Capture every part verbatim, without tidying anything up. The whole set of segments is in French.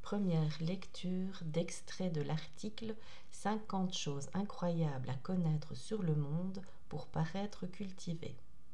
première lecture d'extrait de l'article cinquante choses incroyables à connaître sur le monde pour paraître cultivé.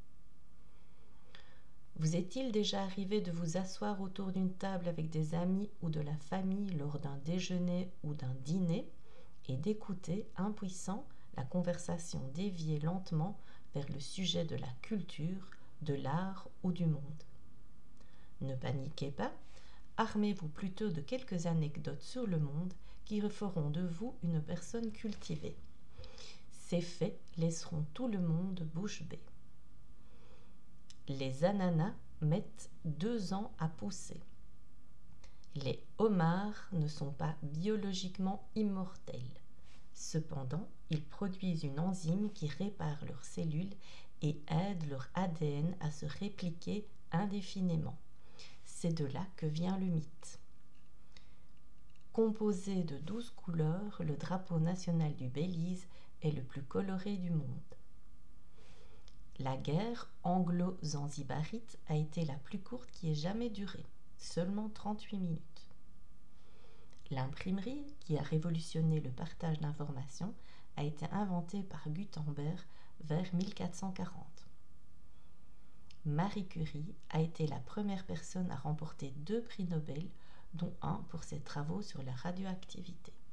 Vous est-il déjà arrivé de vous asseoir autour d'une table avec des amis ou de la famille lors d'un déjeuner ou d'un dîner et d'écouter, impuissant, la conversation dévier lentement vers le sujet de la culture, de l'art ou du monde? Ne paniquez pas, armez-vous plutôt de quelques anecdotes sur le monde qui referont de vous une personne cultivée. Ces faits laisseront tout le monde bouche bée. Les ananas mettent deux ans à pousser. Les homards ne sont pas biologiquement immortels. Cependant, ils produisent une enzyme qui répare leurs cellules et aide leur A D N à se répliquer indéfiniment. C'est de là que vient le mythe. Composé de douze couleurs, le drapeau national du Belize est le plus coloré du monde. La guerre anglo-zanzibarite a été la plus courte qui ait jamais duré, seulement trente-huit minutes. L'imprimerie, qui a révolutionné le partage d'informations, a été inventée par Gutenberg vers mille quatre cent quarante. Marie Curie a été la première personne à remporter deux prix Nobel, dont un pour ses travaux sur la radioactivité.